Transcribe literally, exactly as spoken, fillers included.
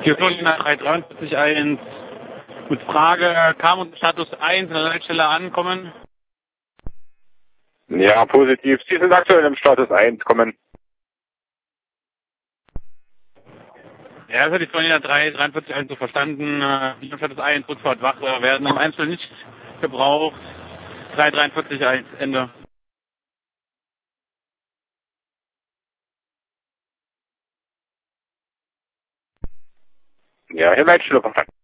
Hier Florina drei drei vier eins mit Frage, kam unter Status eins an der Leitstelle ankommen? Ja, positiv. Sie sind aktuell im Status eins, kommen. Ja, das hat die Florina drei drei vier eins so verstanden. Die im Status eins, Rückfahrt Wache, werden am Einzel nicht gebraucht. drei drei vier eins, Ende. Ja, hier Leitstelle, Verstand.